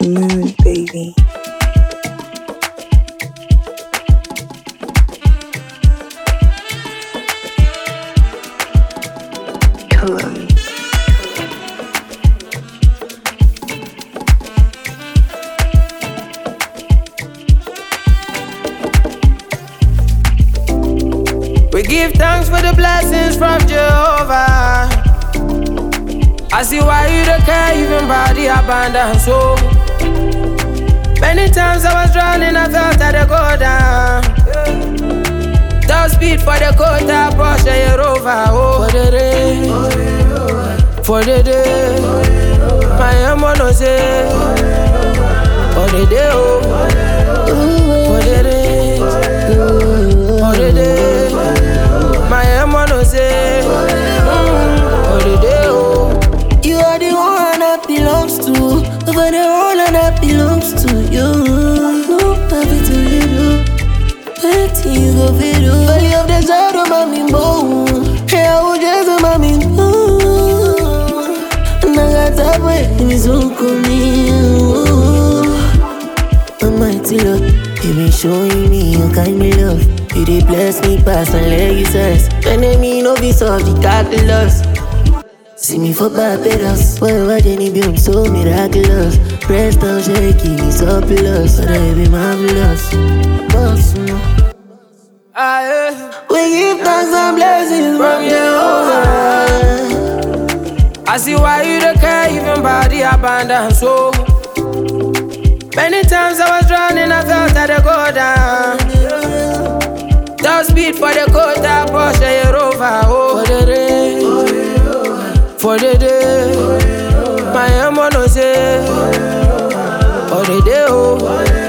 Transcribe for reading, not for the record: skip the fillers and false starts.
mood, baby. Colors. We give thanks for the blessings from Jehovah. I see why you don't care even by the abundance. So many times I was drowning, I felt that I go down. Top speed for the quota, Porsche your Rover. Oh, for the day, my emono say, for the day, oh, for the day, for the day, my emono say, for the day, oh. You are the one that belongs to, over the all that belongs to you. No happy to you, waiting you go video. Valley of the shadow, mommy bone. Hey, I would just a mommy bone. And I got that way, and it's all coming. Almighty Lord, you been showing me your kind of love. You did bless me past and legacies. Enemy no be solved, the calculus. See me for Barbados, wherever Jenny be so miraculous. Press down, shaking, it's up plus, but I be marvelous. Boss, we give thanks and blessings from Jehovah. I see why you don't care even by the abundance. So many times I was drowning, I felt that I go down. Top speed for the quota, Porsche your Rover. Oh, for the day, my emono say, for the day, oh.